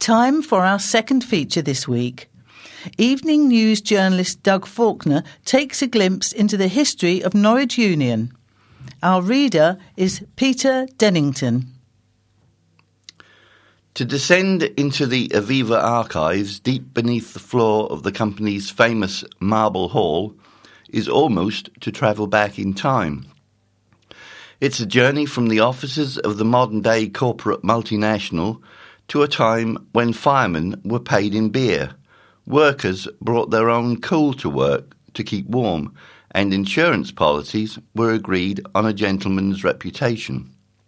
Time for our second feature this week. Evening News journalist Doug Faulkner takes a glimpse into the history of Norwich Union. Our reader is Peter Dennington. To descend into the Aviva archives deep beneath the floor of the company's famous Marble Hall is almost to travel back in time. It's a journey from the offices of the modern-day corporate multinational to a time when firemen were paid in beer, workers brought their own coal to work to keep warm, and insurance policies were agreed on a gentleman's reputation.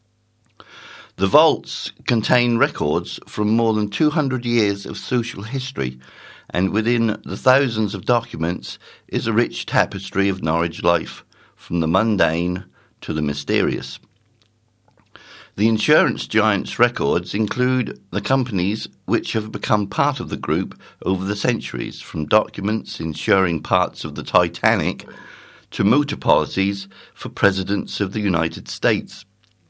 The vaults contain records from more than 200 years of social history, and within the thousands of documents is a rich tapestry of Norwich life, from the mundane to the mysterious. The insurance giant's records include the companies which have become part of the group over the centuries, from documents insuring parts of the Titanic to motor policies for presidents of the United States.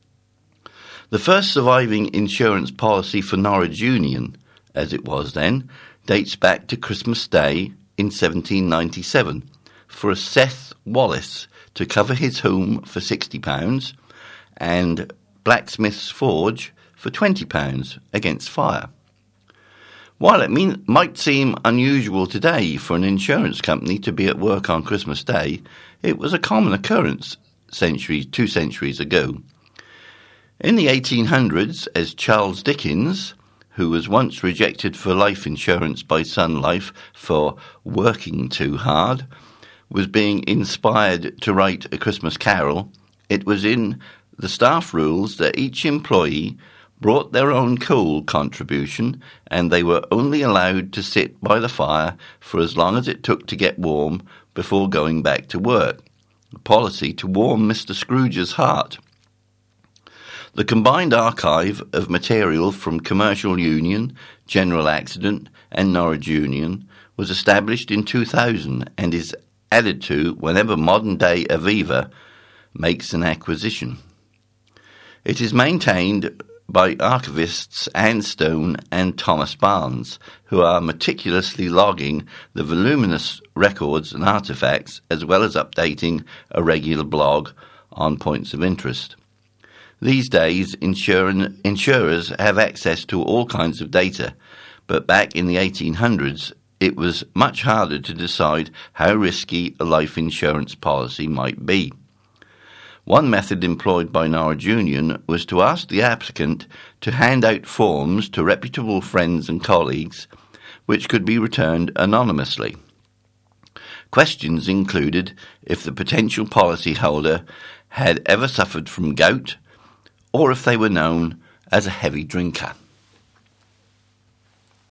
The first surviving insurance policy for Norwich Union, as it was then, dates back to Christmas Day in 1797 for a Seth Wallace to cover his home for £60 and Blacksmith's Forge for £20 against fire. While it might seem unusual today for an insurance company to be at work on Christmas Day, it was a common occurrence 2 centuries ago. In the 1800s, as Charles Dickens, who was once rejected for life insurance by Sun Life for working too hard, was being inspired to write A Christmas Carol, it was in the staff rules that each employee brought their own coal contribution, and they were only allowed to sit by the fire for as long as it took to get warm before going back to work, a policy to warm Mr. Scrooge's heart. The combined archive of material from Commercial Union, General Accident and Norwich Union was established in 2000 and is added to whenever modern-day Aviva makes an acquisition. It is maintained by archivists Anne Stone and Thomas Barnes, who are meticulously logging the voluminous records and artefacts, as well as updating a regular blog on points of interest. These days, insurers have access to all kinds of data, but back in the 1800s, it was much harder to decide how risky a life insurance policy might be. One method employed by Norwich Union was to ask the applicant to hand out forms to reputable friends and colleagues, which could be returned anonymously. Questions included if the potential policyholder had ever suffered from gout, or if they were known as a heavy drinker.